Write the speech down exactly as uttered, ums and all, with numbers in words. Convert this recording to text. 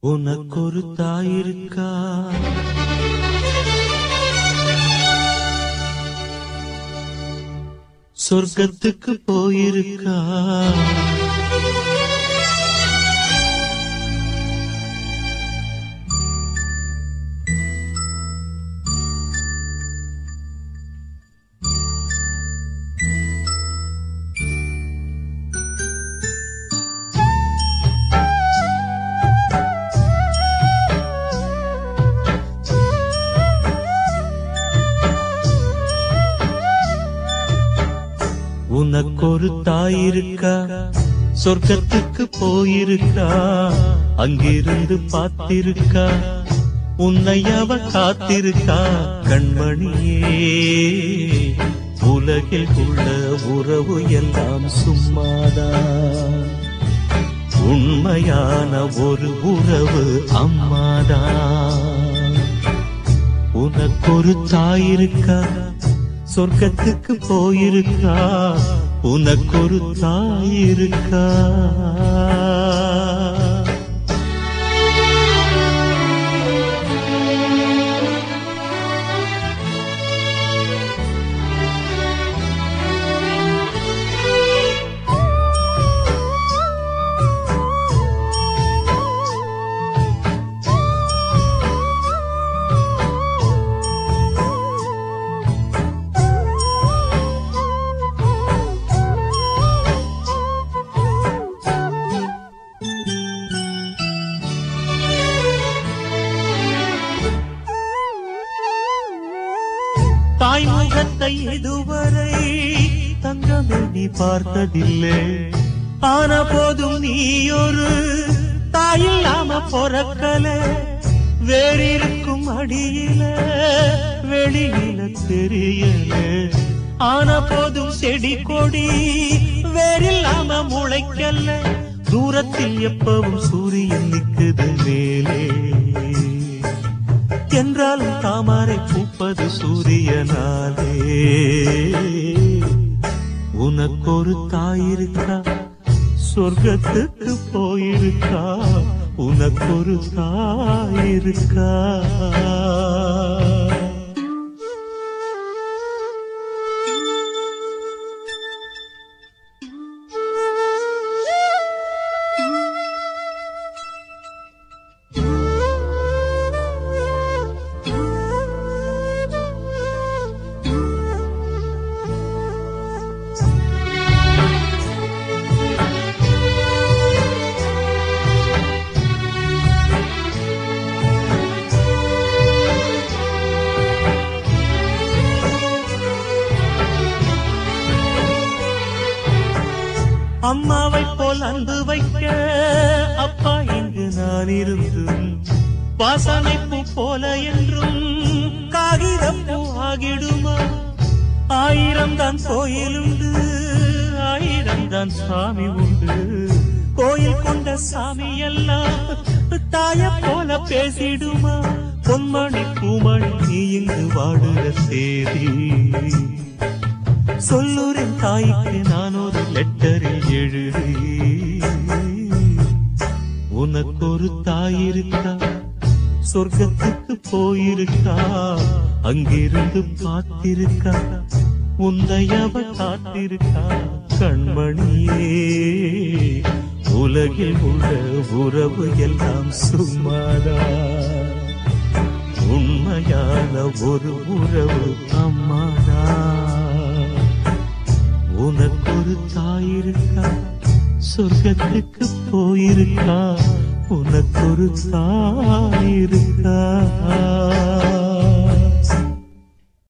உனக்கொரு தாயிருக்கா? சொர்க்கத்துக்கு போயிருக்கா? உனக்கொரு தாயிருக்கா? சொர்க்கத்துக்கு போயிருக்கா? அங்கிருந்து பார்த்திருக்கா? உன்னை அவ காத்திருக்கா? கண்மணியே, உலகில் உள்ள உறவு எல்லாம் சும்மாதான், உண்மையான ஒரு உறவு அம்மாதான். உனக்கொரு தாயிருக்கா? சொர்க்கத்துக்கு போயிருக்கா? உனக்கொரு தாயிருக்கா? தாய்முகத்தை இதுவரை தங்கமே நீ பார்த்ததில்லை. ஆன போதும் நீ ஒரு தாயில்லாம பொறக்கல. வேறிருக்கும் அடியில வெளியில தெரியல. ஆன போதும் செடி கொடி வேறில்லாம முளைக்கல்ல. தூரத்தில் எப்பவும் சூரியன் நிக்குது மேலே, என்றாலும் தாமரை பூப்பது சூரியனாலே. உனக்கொரு தாயிருக்கா? சொர்க்கத்துக்கு போயிருக்கா? உனக்கொரு தாயிருக்கா? அம்மாவை போல் அன்பு வைக்க அப்பா இங்கு நான் இருந்தும், வாசனை பூ போல என்றும் காகிதம் பூ ஆகிடுமா? ஆயிரம் தான் கோயில் உண்டு, ஆயிரம் தான் சாமி உண்டு. கோயில் கொண்ட சாமி எல்லாம் தாய போல பேசிடுமா? பொன்மணி பூமணி நீ இங்கு வாடுற சேதி சொல்லுறேன் தாய்க்கு நான் ஒரு லெட்டரில் எழுதி. உனக்கொரு தாயிருக்கா? சொர்க்கத்துக்கு போயிருக்கா? அங்கிருந்து பார்த்திருக்கா? உன்னையவ காத்திருக்கா? கண்மணியே, உலகில் உள்ள உறவு எல்லாம் சும்மாதான், உண்மையான ஒரு உறவு அம்மாதான். உனக்கொரு தாயிருக்கா? சொர்க்கத்துக்கு போயிருக்கா? உனக்கொரு தாயிருக்கா?